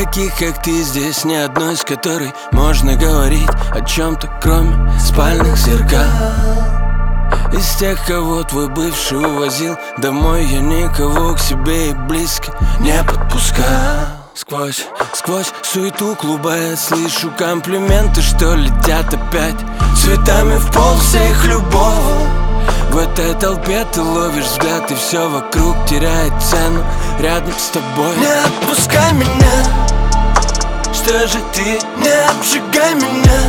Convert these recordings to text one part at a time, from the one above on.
Таких, как ты, здесь ни одной, с которой можно говорить о чем-то, кроме спальных зеркал. Из тех, кого твой бывший увозил домой, я никого к себе и близко не подпускал. Сквозь суету клуба я слышу комплименты, что летят опять цветами в пол, вся их любовь. В этой толпе ты ловишь взгляд, и все вокруг теряет цену рядом с тобой. Не отпускай меня, что же ты, не обжигай меня.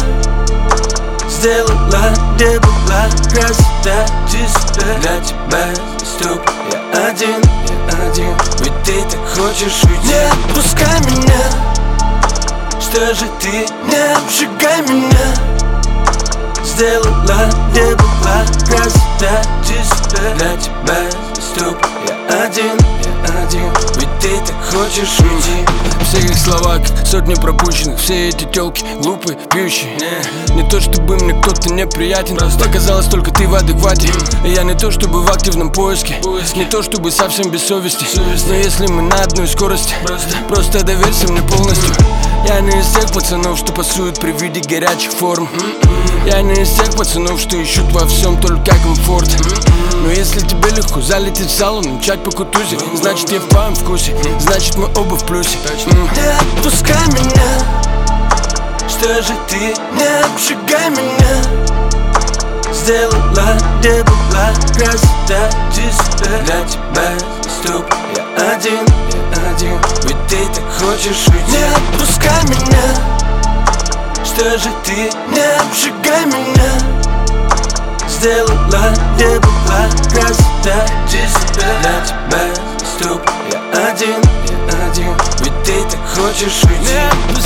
Сделала, где была красота чистая. Для тебя стук, я один, ведь ты так хочешь уйти. Не отпускай меня, что же ты, не обжигай меня. Сделала, где была красота чистая. Для тебя стук, я один, ведь ты так хочешь уйти. Все их слова, как сотни пропущенных. Все эти тёлки глупые, пьющие. Не то чтобы мне кто-то неприятен, просто оказалось только ты в адеквате. И я не то чтобы в активном поиске, не то чтобы совсем без совести. Но если мы на одной скорости, просто доверься мне полностью. Я не из тех пацанов, что пасуют при виде горячих форм. Я не из тех пацанов, что ищут во всем только комфорт. Но если тебе легко залететь в салон, начать по кутузе, значит я в твоем вкусе, значит мы оба в плюсе. Не отпускай меня, что же ты, не обжигай меня. Сделала, где была красота чистая. Для тебя стук, я один, ведь ты так хочешь уйти. Не отпускай меня, что же ты, не обжигай меня. Сделала, где была красота чистая. Для тебя стук, я один, ведь ты так хочешь уйти.